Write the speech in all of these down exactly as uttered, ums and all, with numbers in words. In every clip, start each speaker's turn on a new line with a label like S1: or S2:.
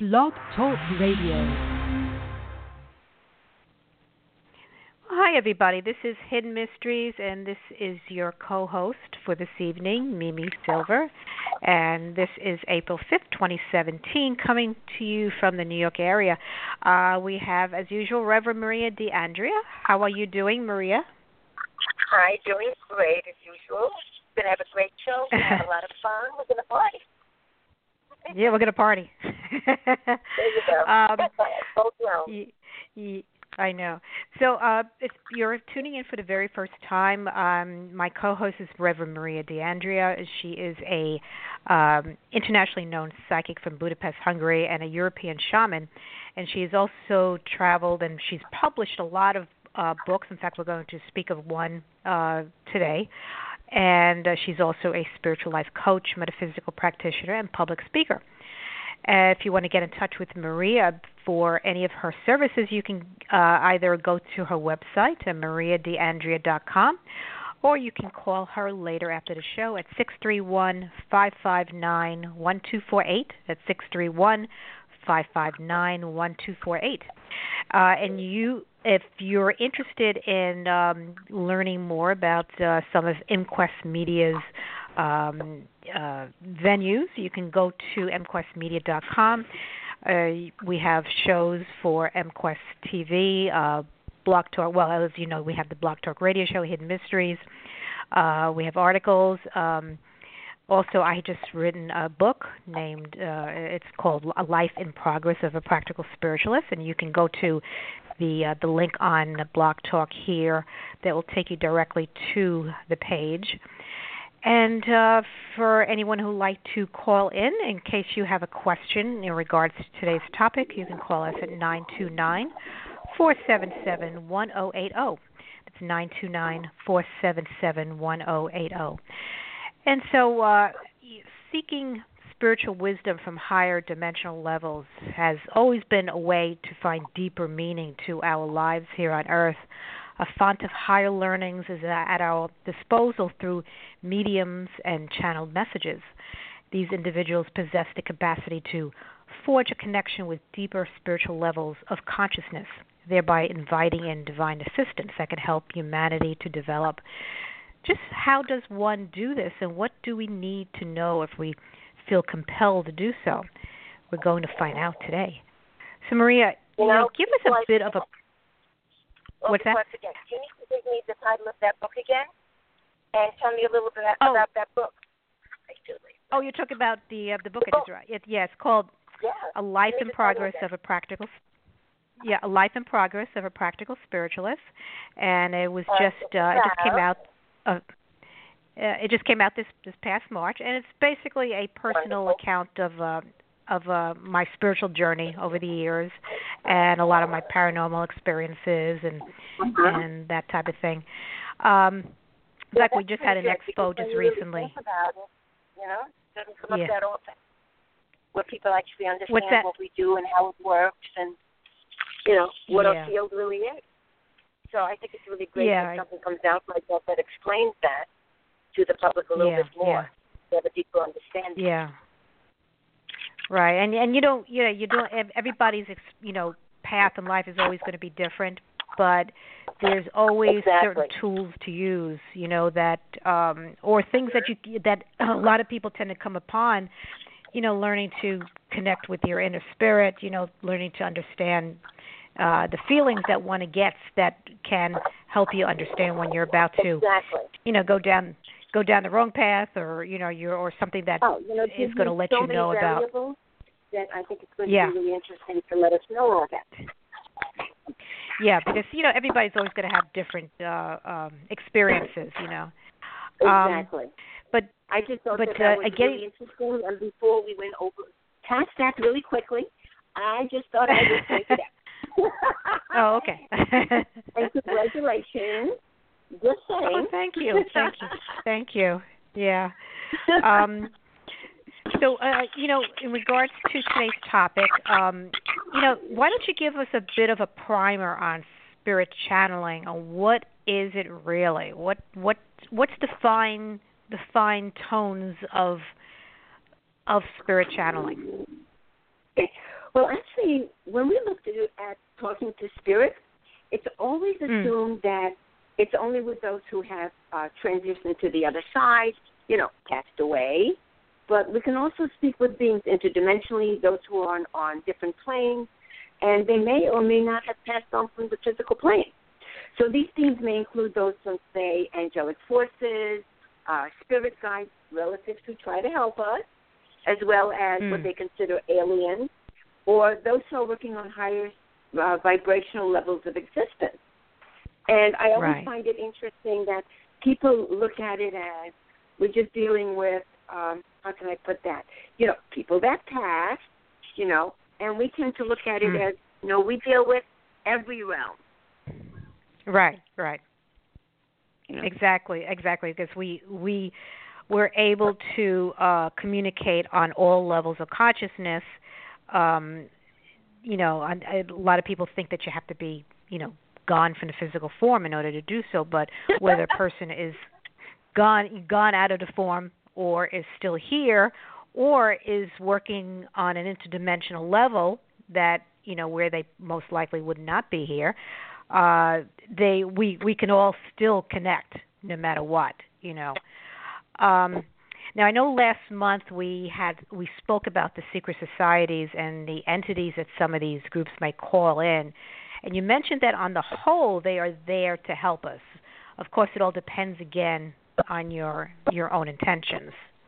S1: Blog Talk Radio. Hi, everybody. This is Hidden Mysteries, and this is your co-host for this evening, Mimi Silver. And this is April fifth, twenty seventeen, coming to you from the New York area. Uh, we have, as usual, Reverend Maria D'Andrea. How are you doing, Maria?
S2: Hi, doing great, as usual. Going to have a great show. We're going to have a lot of fun. We're going to party.
S1: Yeah, we're going to party.
S2: There you go.
S1: um,
S2: Both rounds.
S1: y- y- I know. So uh, if you're tuning in for the very first time, um, my co-host is Reverend Maria D'Andrea. She is a um, internationally known psychic from Budapest, Hungary, and a European shaman. And she's also traveled and she's published a lot of uh, books. In fact, we're going to speak of one uh, today. And uh, she's also a spiritual life coach, metaphysical practitioner, and public speaker. Uh, if you want to get in touch with Maria for any of her services, you can uh, either go to her website at maria d'andrea dot com, or you can call her later after the show at six three one, five five nine, one two four eight. That's six three one, five five nine, one two four eight. Uh, and you, if you're interested in um, learning more about uh, some of ImQuest Media's um, uh, venues, you can go to m quest media dot com. Uh, we have shows for MQuest T V, uh, Blog Talk. Well, as you know, we have the Blog Talk radio show, Hidden Mysteries. Uh, we have articles. Um, also, I just written a book named, uh, it's called A Life in Progress of a Practical Spiritualist, and you can go to the uh, the link on Blog Talk here that will take you directly to the page. And uh, for anyone who would like to call in, in case you have a question in regards to today's topic, you can call us at nine two nine, four seven seven, one zero eight zero. That's nine two nine, four seven seven, one zero eight zero. And so uh, seeking spiritual wisdom from higher dimensional levels has always been a way to find deeper meaning to our lives here on Earth. A font of higher learnings is at our disposal through mediums and channeled messages. These individuals possess the capacity to forge a connection with deeper spiritual levels of consciousness, thereby inviting in divine assistance that can help humanity to develop. Just how does one do this, and what do we need to know if we feel compelled to do so? We're going to find out today. So, Maria, you know, give us a bit of a... What's that?
S2: Again, can you give me the title of that book again, and tell me a little bit
S1: oh.
S2: about that book?
S1: Oh, you're talking about the uh, the book. The book. It is right. It, yeah, it's called
S2: yeah.
S1: A Life in Progress of a Practical. Yeah, A Life in Progress of a Practical Spiritualist, and it was just uh, it just came out. Uh, uh, it just came out this this past March, and it's basically a personal Wonderful. account of. Uh, of uh, my spiritual journey over the years, and a lot of my paranormal experiences and uh-huh. and that type of thing. Um,
S2: yeah,
S1: like we just had an expo just recently.
S2: Really about it, you know, it doesn't come
S1: yeah.
S2: up that often, where people actually understand what we do and how it works, and you know what
S1: yeah.
S2: our field really is. So I think it's really great
S1: yeah,
S2: when something comes out like that that explains that to the public a little
S1: yeah,
S2: bit more,
S1: yeah.
S2: to have a deeper understanding.
S1: Yeah. Right, and and you don't, you know, you don't. Everybody's, you know, path in life is always going to be different, but there's always
S2: exactly.
S1: certain tools to use, you know, that um, or things that you that a lot of people tend to come upon, you know, learning to connect with your inner spirit, you know, learning to understand uh, the feelings that one gets that can help you understand when you're about to,
S2: exactly.
S1: you know, go down. go down the wrong path, or you know, you're or something that
S2: oh, you know,
S1: is going to let
S2: so
S1: you know about.
S2: That I think it's going
S1: yeah.
S2: to be really interesting to let us know all that.
S1: Yeah, because you know everybody's always going to have different uh, um, experiences, you know.
S2: Exactly.
S1: Um, but
S2: I just thought
S1: but,
S2: that, that
S1: uh,
S2: was
S1: again,
S2: really interesting. And before we went over past that really quickly, I just thought I would point it out.
S1: Oh, okay.
S2: And congratulations. Just saying.
S1: Oh, thank you, thank you, thank you. Yeah. Um, so, uh, you know, in regards to today's topic, um, you know, why don't you give us a bit of a primer on spirit channeling, and what is it really? What what what's the fine the fine tones of of spirit channeling?
S2: Well, actually, when we looked at, at talking to spirit, it's always assumed mm. that it's only with those who have uh, transitioned to the other side, you know, passed away. But we can also speak with beings interdimensionally, those who are on, on different planes, and they may or may not have passed on from the physical plane. So these beings may include those from, say, angelic forces, uh, spirit guides, relatives who try to help us, as well as mm. what they consider aliens, or those who are working on higher uh, vibrational levels of existence. And I always
S1: right.
S2: find it interesting that people look at it as we're just dealing with, um, how can I put that, you know, people that pass, you know, and we tend to look at it mm. as, you know, we deal with every realm.
S1: Right, right.
S2: You know?
S1: Exactly, exactly, because we, we were able to uh, communicate on all levels of consciousness. Um, you know, a lot of people think that you have to be, you know, gone from the physical form in order to do so, but whether a person is gone gone out of the form or is still here or is working on an interdimensional level that, you know, where they most likely would not be here, uh, they we, we can all still connect no matter what, you know. Um, now, I know last month we had we spoke about the secret societies and the entities that some of these groups might call in, and you mentioned that on the whole they are there to help us. Of course, it all depends again on your your own intentions.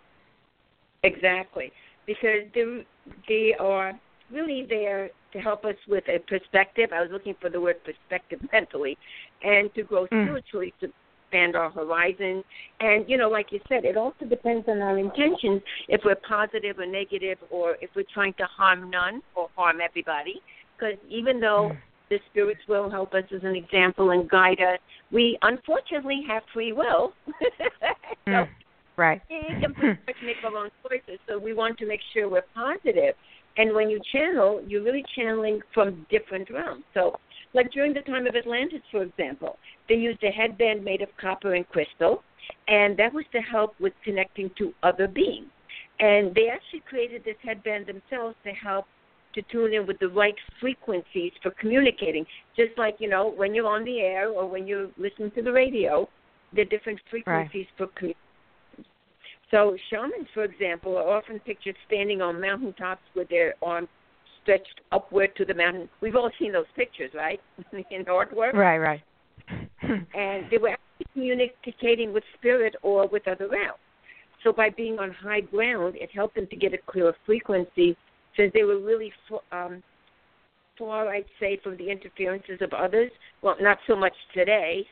S2: Exactly, because they they are really there to help us with a perspective. I was looking for the word perspective mentally, and to grow
S1: mm.
S2: spiritually, to expand our horizon. And, you know, like you said, it also depends on our intentions, if we're positive or negative, or if we're trying to harm none or harm everybody. Because even though mm. the spirits will help us as an example and guide us, we unfortunately have free will. so
S1: mm. Right.
S2: we can pretty much make our own choices. So we want to make sure we're positive. And when you channel, you're really channeling from different realms. So, like during the time of Atlantis, for example, they used a headband made of copper and crystal, and that was to help with connecting to other beings. And they actually created this headband themselves to help to tune in with the right frequencies for communicating. Just like, you know, when you're on the air or when you're listening to the radio, there are different frequencies right. for communication. So shamans, for example, are often pictured standing on mountaintops with their arms stretched upward to the mountain. We've all seen those pictures, right, in artwork?
S1: Right, right.
S2: And they were actually communicating with spirit or with other realms. So by being on high ground, it helped them to get a clearer frequency, since they were really um, far, I'd say, from the interferences of others. Well, not so much today.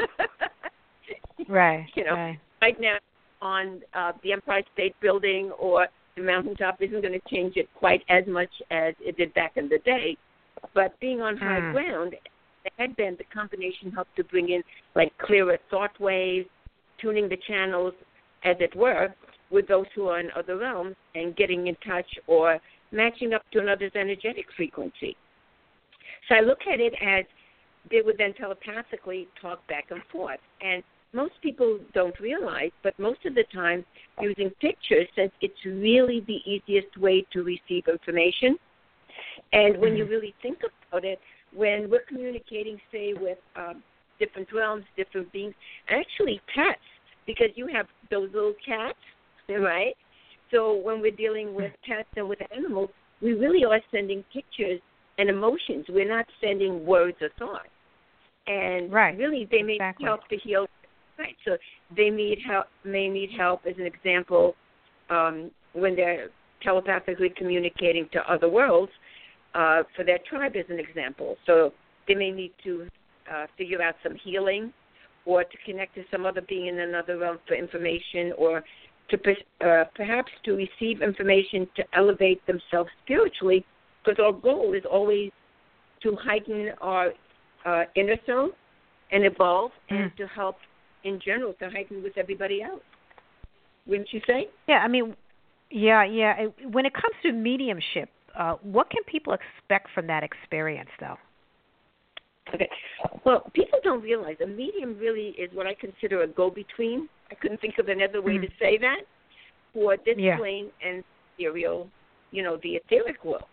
S1: Right,
S2: you know,
S1: right.
S2: right now, on uh, the Empire State Building or the mountaintop isn't going to change it quite as much as it did back in the day. But being on high mm. ground, the headband, the combination helped to bring in like clearer thought waves, tuning the channels, as it were, with those who are in other realms and getting in touch or matching up to another's energetic frequency. So I look at it as they would then telepathically talk back and forth. And most people don't realize, but most of the time using pictures, says it's really the easiest way to receive information. And when you really think about it, when we're communicating, say, with um, different realms, different beings, actually pets, because you have those little cats, right? So when we're dealing with pets and with animals, we really are sending pictures and emotions. We're not sending words or thoughts. And
S1: right.
S2: really, they may
S1: exactly.
S2: help to heal. Right, so they need help, may need help, as an example, um, when they're telepathically communicating to other worlds, uh, for their tribe, as an example. So they may need to uh, figure out some healing, or to connect to some other being in another realm for information, or to uh, perhaps to receive information to elevate themselves spiritually, because our goal is always to heighten our uh, inner self and evolve, mm. and to help in general to heighten with everybody else. Wouldn't you say?
S1: Yeah, I mean, yeah, yeah. When it comes to mediumship, uh, what can people expect from that experience, though?
S2: Okay. Well, people don't realize a medium really is what I consider a go-between. I couldn't think of another way mm. to say that, for this
S1: yeah.
S2: plane and ethereal, you know, the etheric world.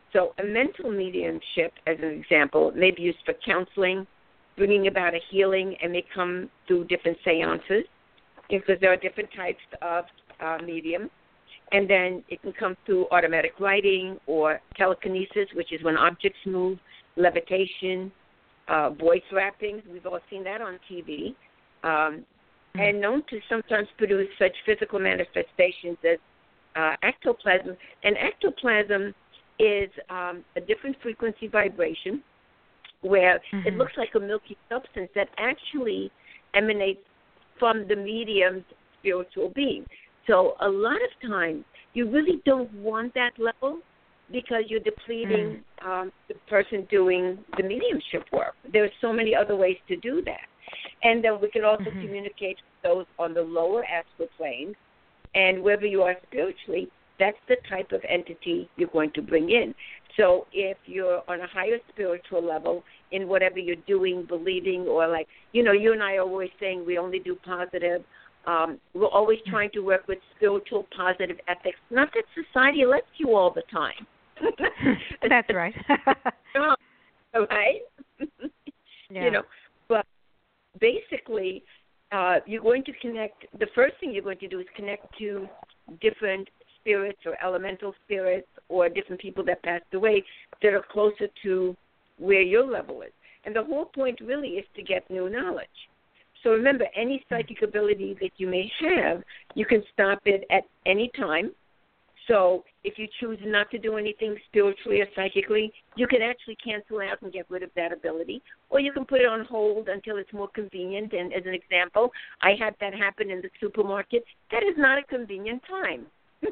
S2: So a mental mediumship, as an example, may be used for counseling, bringing about a healing, and may come through different seances, because there are different types of uh, medium. And then it can come through automatic writing or telekinesis, which is when objects move, levitation, uh, voice rapping. We've all seen that on T V. Um, and known to sometimes produce such physical manifestations as uh, ectoplasm. And ectoplasm is um, a different frequency vibration where mm-hmm. it looks like a milky substance that actually emanates from the medium's spiritual being. So a lot of times you really don't want that level because you're depleting mm. um, the person doing the mediumship work. There are so many other ways to do that. And then we can also mm-hmm. communicate with those on the lower astral plane. And wherever you are spiritually, that's the type of entity you're going to bring in. So if you're on a higher spiritual level in whatever you're doing, believing, or like, you know, you and I are always saying we only do positive. Um, we're always trying to work with spiritual positive ethics. Not that society lets you all the time.
S1: That's right.
S2: Right?
S1: Yeah.
S2: You know, but basically, uh, you're going to connect. The first thing you're going to do is connect to different spirits or elemental spirits or different people that passed away that are closer to where your level is. And the whole point really is to get new knowledge. So remember, any psychic ability that you may have, you can stop it at any time. So if you choose not to do anything spiritually or psychically, you can actually cancel out and get rid of that ability. Or you can put it on hold until it's more convenient. And as an example, I had that happen in the supermarket. That is not a convenient time. So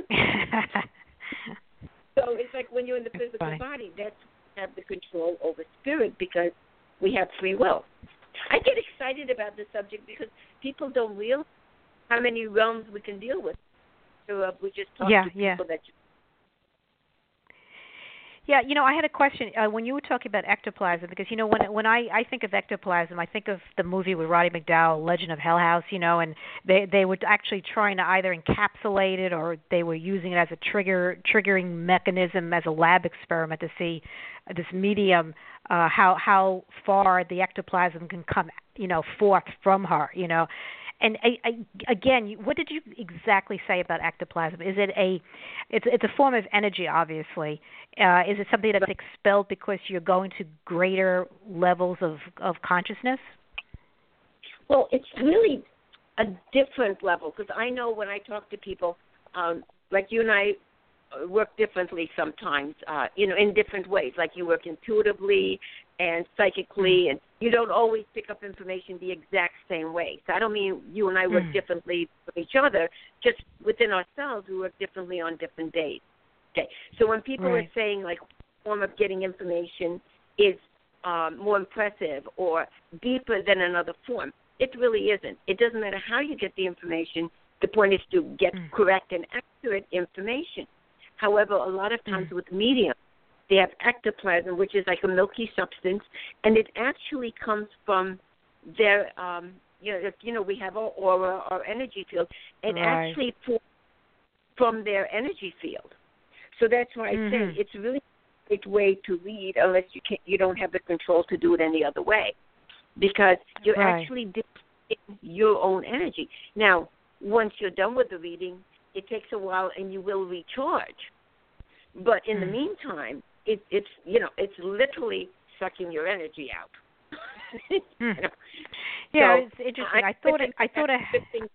S2: it's like when you're in the physical body, that's have the control over spirit because we have free will. I get excited about this subject because people don't realize how many realms we can deal with. So uh, we just talk
S1: yeah,
S2: to people
S1: yeah.
S2: that you
S1: Yeah, you know, I had a question uh, when you were talking about ectoplasm, because, you know, when when I, I think of ectoplasm, I think of the movie with Roddy McDowall, Legend of Hell House, you know, and they they were actually trying to either encapsulate it or they were using it as a trigger triggering mechanism as a lab experiment to see uh, this medium, uh, how how far the ectoplasm can come, you know, forth from her, you know. And I, I, again, what did you exactly say about ectoplasm? Is it a, it's it's a form of energy, obviously. Uh, is it something that's expelled because you're going to greater levels of, of consciousness?
S2: Well, it's really a different level because I know when I talk to people, um, like you and I work differently sometimes, uh, you know, in different ways. Like you work intuitively and psychically, and you don't always pick up information the exact same way. So I don't mean you and I work mm. differently from each other. Just within ourselves, we work differently on different days. Okay. So when people
S1: right.
S2: are saying, like, form of getting information is um, more impressive or deeper than another form, it really isn't. It doesn't matter how you get the information. The point is to get mm. correct and accurate information. However, a lot of times mm. with mediums, they have ectoplasm, which is like a milky substance, and it actually comes from their, um, you know, you know, we have our aura, our energy field, and
S1: right.
S2: actually from their energy field. So that's why I
S1: mm-hmm.
S2: say it's really a great way to read, unless you can't, you don't have the control to do it any other way, because you're
S1: right.
S2: actually depleting your own energy. Now, once you're done with the reading, it takes a while, and you will recharge. But in mm. the meantime, it, it's you know it's literally sucking your energy out.
S1: mm.
S2: you know?
S1: Yeah,
S2: so
S1: it's interesting. I, I thought it. I thought it.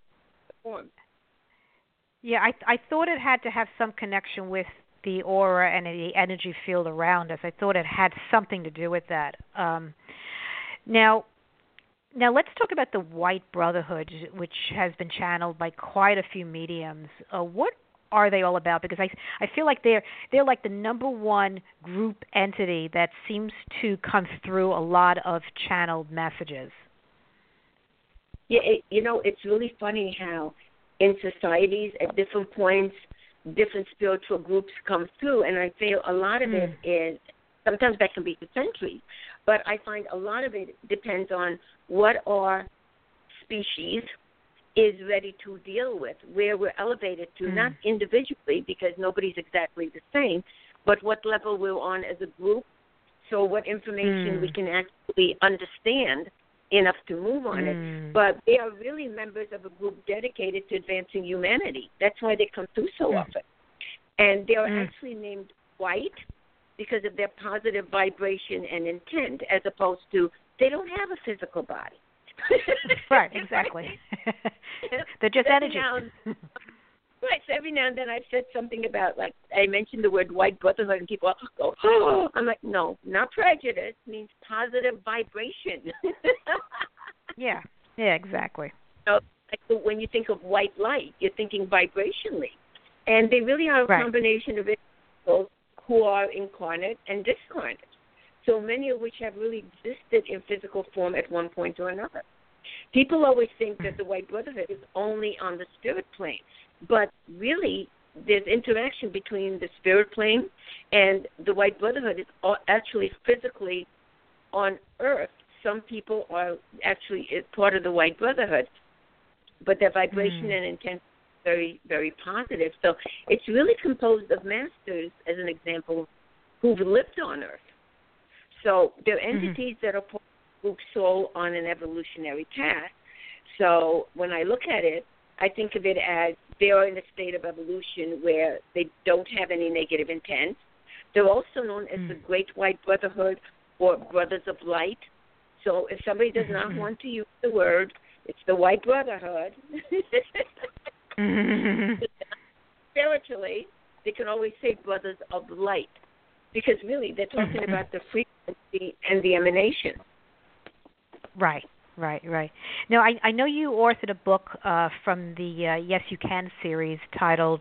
S1: Yeah, I I thought it had to have some connection with the aura and the energy field around us. I thought it had something to do with that. Um, now, now let's talk about the White Brotherhood, which has been channeled by quite a few mediums. Uh, what are they all about? Because I I feel like they're they're like the number one group entity that seems to come through a lot of channeled messages.
S2: Yeah, it, you know, it's really funny how in societies at different points, different spiritual groups come through, and I feel a lot of mm. it is, sometimes that can be for centuries, but I find a lot of it depends on what our species is ready to deal with, where we're elevated to, mm. not individually, because nobody's exactly the same, but what level we're on as a group. So what information mm. we can actually understand enough to move on mm. it. But they are really members of a group dedicated to advancing humanity. That's why they come through so mm. often. And they are mm. actually named white because of their positive vibration and intent, as opposed to they don't have a physical body.
S1: Right, exactly. They're just energy.
S2: Now, right, so every now and then I've said something about, like, I mentioned the word white brotherhood, and people go, oh, I'm like, no, not prejudice, it means positive vibration.
S1: Yeah, yeah, exactly.
S2: So, like, when you think of white light, you're thinking vibrationally. And they really are a right. combination of individuals who are incarnate and discarnate. So many of which have really existed in physical form at one point or another. People always think that the White Brotherhood is only on the spirit plane, but really there's interaction between the spirit plane and the White Brotherhood is actually physically on Earth. Some people are actually part of the White Brotherhood, but their vibration mm. and intent is very, very positive. So it's really composed of masters, as an example, who've lived on Earth. So they're entities mm-hmm. that are part of the group soul on an evolutionary path. So when I look at it, I think of it as they are in a state of evolution where they don't have any negative intent. They're also known as mm-hmm. the Great White Brotherhood or Brothers of Light. So if somebody does not mm-hmm. want to use the word, it's the White Brotherhood. mm-hmm. Spiritually, they can always say Brothers of Light, because really they're talking mm-hmm. about the frequency and the emanation.
S1: Right, right, right. Now, I, I know you authored a book uh, from the uh, Yes You Can series titled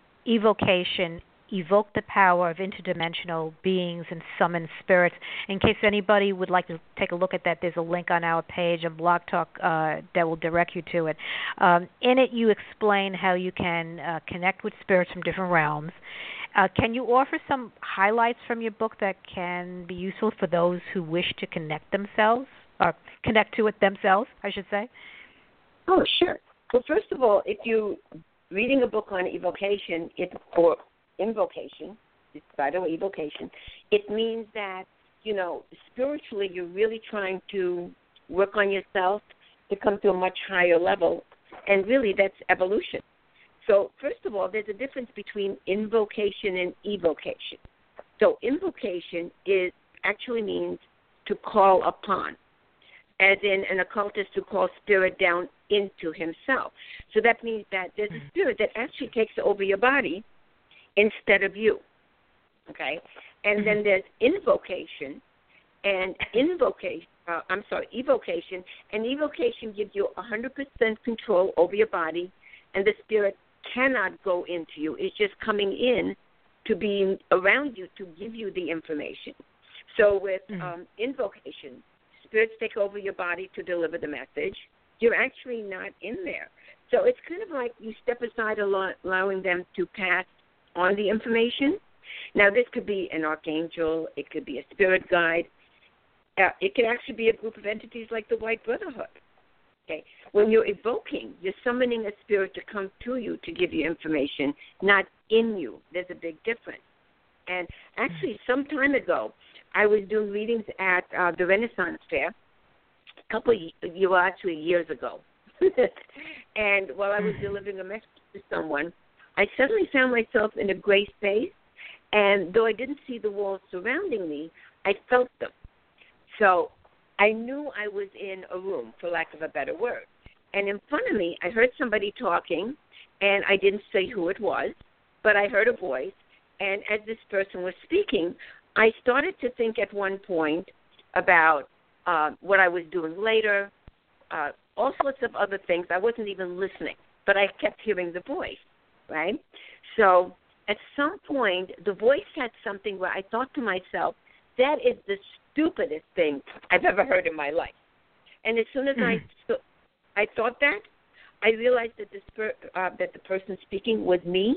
S1: Evocation, Evoke the Power of Interdimensional Beings and Summon Spirits. In case anybody would like to take a look at that, there's a link on our page on Blog Talk uh, that will direct you to it. Um, in it, you explain how you can uh, connect with spirits from different realms. Uh, can you offer some highlights from your book that can be useful for those who wish to connect themselves, or connect to it themselves, I should say?
S2: Oh, sure. Well, first of all, if you're reading a book on evocation, it, or invocation, it's titled Evocation, it means that, you know, spiritually you're really trying to work on yourself to come to a much higher level, and really that's evolution. So, first of all, there's a difference between invocation and evocation. So, invocation is actually means to call upon, as in an occultist to call spirit down into himself. So that means that there's a spirit that actually takes over your body instead of you, okay? And then there's invocation, and invocation, uh, I'm sorry, evocation, and evocation gives you one hundred percent control over your body, and the spirit cannot go into you. It's just coming in to be around you to give you the information. So with mm-hmm. um, invocation, spirits take over your body to deliver the message. You're actually not in there. So it's kind of like you step aside, allowing them to pass on the information. Now, this could be an archangel. It could be a spirit guide. Uh, it could actually be a group of entities like the White Brotherhood. Okay. When you're evoking, you're summoning a spirit to come to you to give you information, not in you. There's a big difference. And actually, some time ago, I was doing readings at uh, the Renaissance Fair, a couple of years, well, actually years ago. And while I was delivering a message to someone, I suddenly found myself in a gray space, and though I didn't see the walls surrounding me, I felt them. So I knew I was in a room, for lack of a better word. And in front of me, I heard somebody talking, and I didn't say who it was, but I heard a voice. And as this person was speaking, I started to think at one point about uh, what I was doing later, uh, all sorts of other things. I wasn't even listening, but I kept hearing the voice, right? So at some point, the voice had something where I thought to myself, that is the stupidest thing I've ever heard in my life. And as soon as mm. I so, I thought that, I realized that the spir- uh, that the person speaking was me.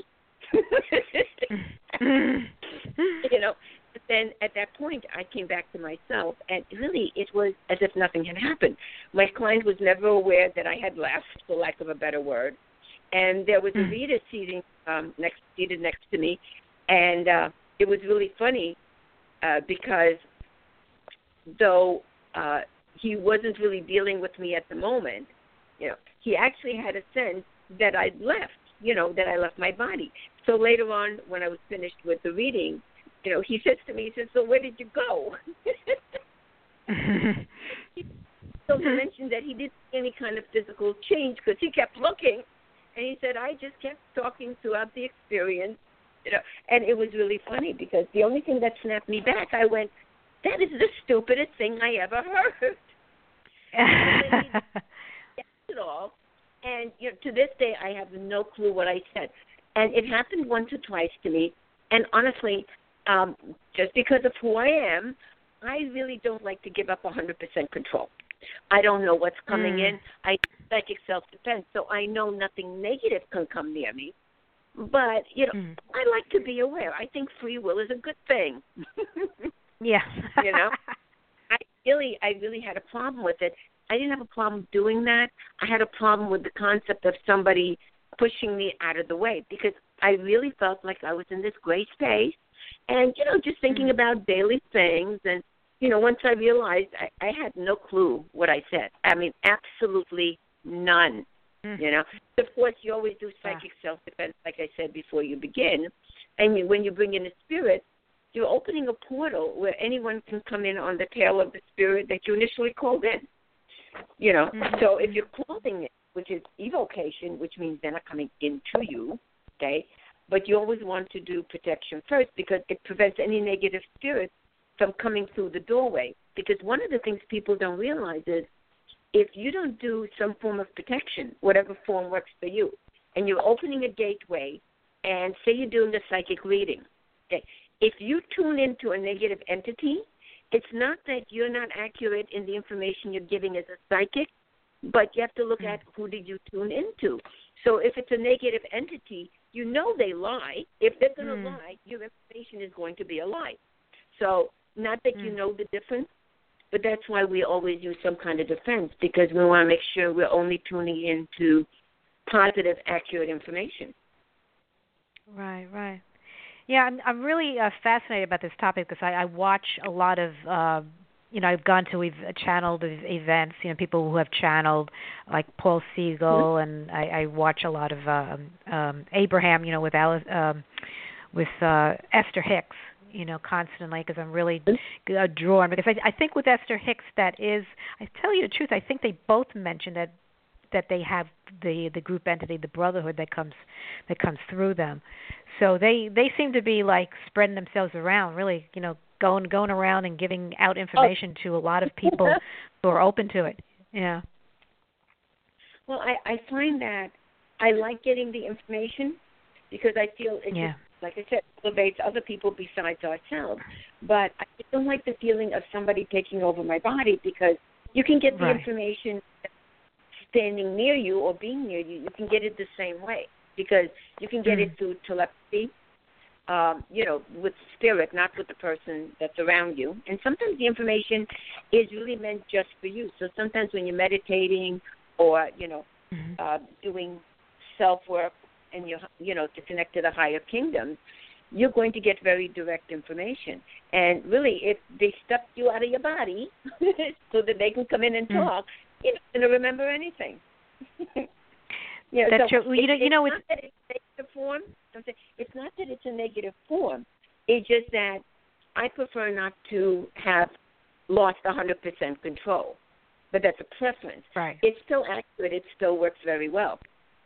S2: You know, but then at that point, I came back to myself, and really it was as if nothing had happened. My client was never aware that I had left, for lack of a better word, and there was a reader seating um, next seated next to me, and uh, it was really funny uh, because though uh, he wasn't really dealing with me at the moment, you know, he actually had a sense that I'd left, you know, that I left my body. So later on, when I was finished with the reading, you know, he says to me, he says, so where did you go? So he mentioned that he didn't see any kind of physical change because he kept looking. And he said, I just kept talking throughout the experience. You know, and it was really funny because the only thing that snapped me back, I went, that is the stupidest thing I ever heard. And then he it all. And you know, to this day, I have no clue what I said. And it happened once or twice to me. And honestly, um, just because of who I am, I really don't like to give up one hundred percent control. I don't know what's coming mm. in. I psychic self-defense, so I know nothing negative can come near me. But, you know, mm. I like to be aware. I think free will is a good thing.
S1: Yeah.
S2: You know? I really, I really had a problem with it. I didn't have a problem doing that. I had a problem with the concept of somebody pushing me out of the way because I really felt like I was in this gray space and, you know, just thinking mm. about daily things. And, you know, once I realized I, I had no clue what I said. I mean, absolutely none, mm. you know. Of course, you always do psychic yeah. self-defense, like I said, before you begin. And you, when you bring in a spirit, you're opening a portal where anyone can come in on the tail of the spirit that you initially called in. You know, mm-hmm. so if you're clothing it, which is evocation, which means they're not coming into you, okay, but you always want to do protection first because it prevents any negative spirits from coming through the doorway. Because one of the things people don't realize is if you don't do some form of protection, whatever form works for you, and you're opening a gateway, and say you're doing a psychic reading, okay, if you tune into a negative entity, it's not that you're not accurate in the information you're giving as a psychic, but you have to look at who did you tune into. So if it's a negative entity, you know they lie. If they're going to mm. lie, your information is going to be a lie. So not that mm. you know the difference, but that's why we always use some kind of defense because we want to make sure we're only tuning into positive, accurate information.
S1: Right, right. Yeah, I'm, I'm really uh, fascinated about this topic because I, I watch a lot of, uh, you know, I've gone to we've channeled events, you know, people who have channeled, like Paul Siegel, mm-hmm. and I, I watch a lot of um, um, Abraham, you know, with Alice, um, with uh, Esther Hicks, you know, constantly because I'm really uh, drawn. Because I, I think with Esther Hicks, that is, I tell you the truth, I think they both mentioned that that they have the the group entity, the brotherhood that comes that comes through them. So they, they seem to be like spreading themselves around, really, you know, going going around and giving out information oh. to a lot of people who are open to it. Yeah.
S2: Well, I, I find that I like getting the information because I feel it
S1: yeah.
S2: just, like I said, elevates other people besides ourselves. But I don't like the feeling of somebody taking over my body because you can get the
S1: right.
S2: information standing near you or being near you. You can get it the same way. Because you can get mm. it through telepathy, um, you know, with spirit, not with the person that's around you. And sometimes the information is really meant just for you. So sometimes when you're meditating or, you know, mm-hmm. uh, doing self-work and you're, you know, to connect to the higher kingdoms, you're going to get very direct information. And really, if they stuff you out of your body so that they can come in and mm. talk, you're not going to remember anything. You know,
S1: That's
S2: so
S1: true. You know,
S2: it's,
S1: you know,
S2: it's not that it's a negative form. It's not that it's a negative form. It's just that I prefer not to have lost one hundred percent control. But that's a preference.
S1: Right.
S2: It's still accurate. It still works very well.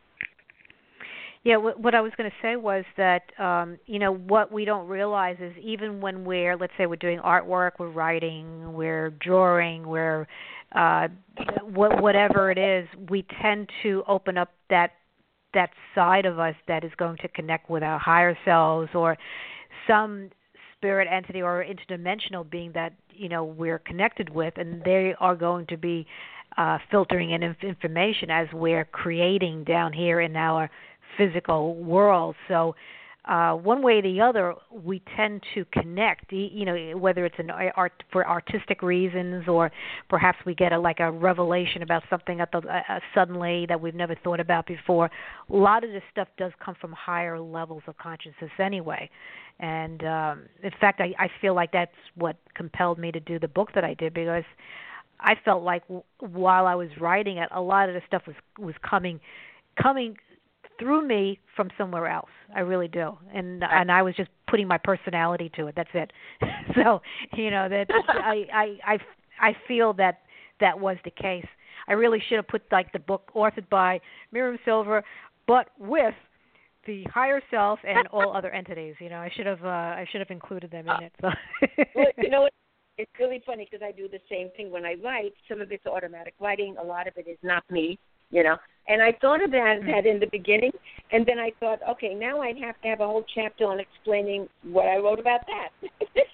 S1: Yeah, what, what I was going to say was that, um, you know, what we don't realize is even when we're, let's say we're doing artwork, we're writing, we're drawing, we're uh, wh- whatever it is, we tend to open up that that side of us that is going to connect with our higher selves or some spirit entity or interdimensional being that, you know, we're connected with, and they are going to be uh, filtering in inf- information as we're creating down here in our physical world. So uh, one way or the other, we tend to connect. You know, whether it's an art for artistic reasons, or perhaps we get a like a revelation about something at the uh, suddenly that we've never thought about before. A lot of this stuff does come from higher levels of consciousness, anyway. And um, in fact, I, I feel like that's what compelled me to do the book that I did, because I felt like w- while I was writing it, a lot of the stuff was was coming coming through me from somewhere else. I really do, and and I was just putting my personality to it. That's it. So you know that I, I I I feel that that was the case. I really should have put like the book authored by Miriam Silver, but with the higher self and all other entities. You know, I should have uh, I should have included them in it. So.
S2: Well, you know what? It's really funny because I do the same thing when I write. Some of it's automatic writing. A lot of it is not me. You know, and I thought of that, that in the beginning, and then I thought, okay, now I'd have to have a whole chapter on explaining what I wrote about that.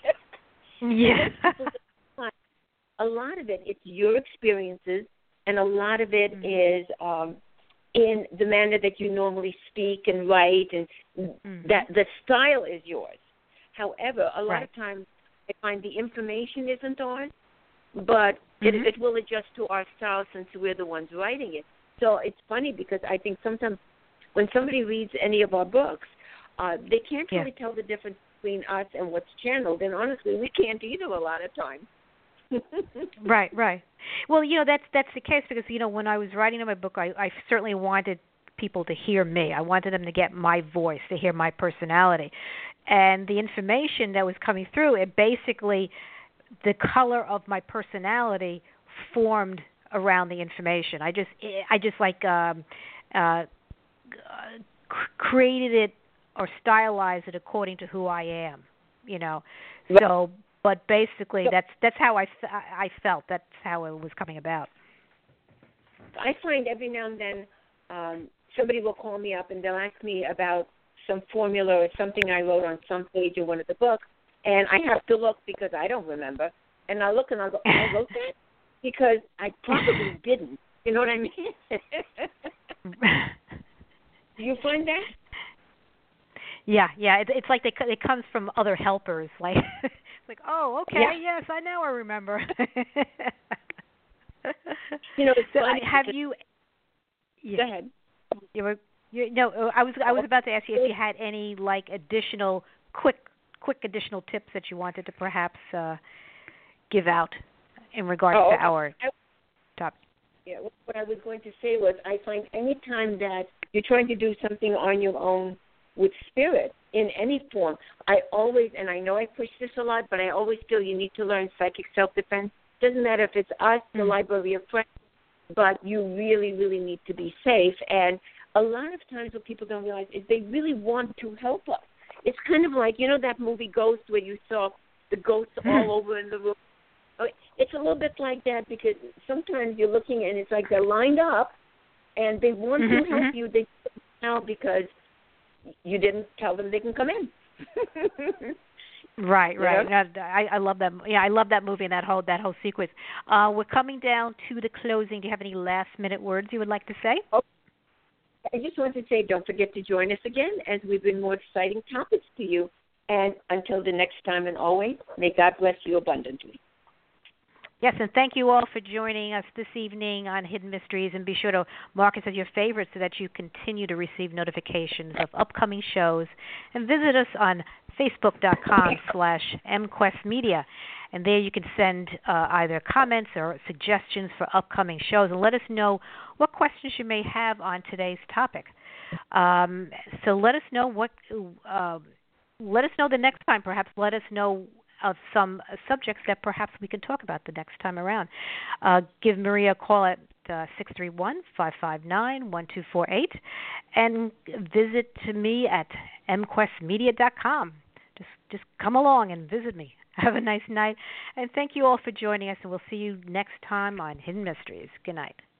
S1: Yeah.
S2: A lot of it, it's your experiences, and a lot of it
S1: mm-hmm.
S2: is um, in the manner that you normally speak and write, and mm-hmm. that the style is yours. However, a lot
S1: right.
S2: of times I find the information isn't ours, but mm-hmm. it, it will adjust to our style since we're the ones writing it. So it's funny because I think sometimes when somebody reads any of our books, uh, they can't
S1: yeah.
S2: really tell the difference between us and what's channeled. And honestly, we can't either a lot of times.
S1: Right, right. Well, you know, that's that's the case because, you know, when I was writing my book, I, I certainly wanted people to hear me. I wanted them to get my voice, to hear my personality. And the information that was coming through, it basically, the color of my personality formed around the information. I just, I just like um, uh, created it or stylized it according to who I am, you know. So, but basically, that's that's how I, I felt. That's how it was coming about.
S2: I find every now and then um, somebody will call me up and they'll ask me about some formula or something I wrote on some page in one of the books, and I have to look because I don't remember. And I look and I go, oh, I wrote that? Because I probably didn't. You know what I mean? Do you find that?
S1: Yeah, yeah. It, it's like they, it comes from other helpers. Like, like, oh, okay,
S2: yeah.
S1: yes, I now I remember.
S2: You know, it's
S1: so
S2: funny.
S1: have you? Yeah.
S2: Go ahead.
S1: You were, you, no, I was I was about to ask you if you had any like additional quick quick additional tips that you wanted to perhaps uh, give out in regards
S2: oh,
S1: to
S2: okay.
S1: our topic.
S2: Yeah, what I was going to say was I find any time that you're trying to do something on your own with spirit in any form, I always, and I know I push this a lot, but I always feel you need to learn psychic self-defense. Doesn't matter if it's us, the mm-hmm. library of friends, but you really, really need to be safe. And a lot of times what people don't realize is they really want to help us. It's kind of like, you know that movie Ghost where you saw the ghosts all over in the room? It's a little bit like that because sometimes you're looking and it's like they're lined up and they want
S1: mm-hmm,
S2: to help
S1: mm-hmm.
S2: you. They now because you didn't tell them they can come in.
S1: Right, right.
S2: Yeah.
S1: No, I, I love that. Yeah, I love that movie and that whole that whole sequence. Uh, we're coming down to the closing. Do you have any last minute words you would like to say?
S2: Oh, I just want to say, don't forget to join us again as we bring more exciting topics to you. And until the next time and always, may God bless you abundantly.
S1: Yes, and thank you all for joining us this evening on Hidden Mysteries. And be sure to mark us as your favorites so that you continue to receive notifications of upcoming shows. And visit us on Facebook.com slash MQuestMedia. And there you can send uh, either comments or suggestions for upcoming shows. And let us know what questions you may have on today's topic. Um, so let us know what... Uh, let us know the next time. Perhaps let us know of some subjects that perhaps we can talk about the next time around. Uh, give Maria a call at uh, six three one, five five nine, one two four eight and visit me at M Quest Media dot com. Just, just come along and visit me. Have a nice night. And thank you all for joining us, and we'll see you next time on Hidden Mysteries. Good night.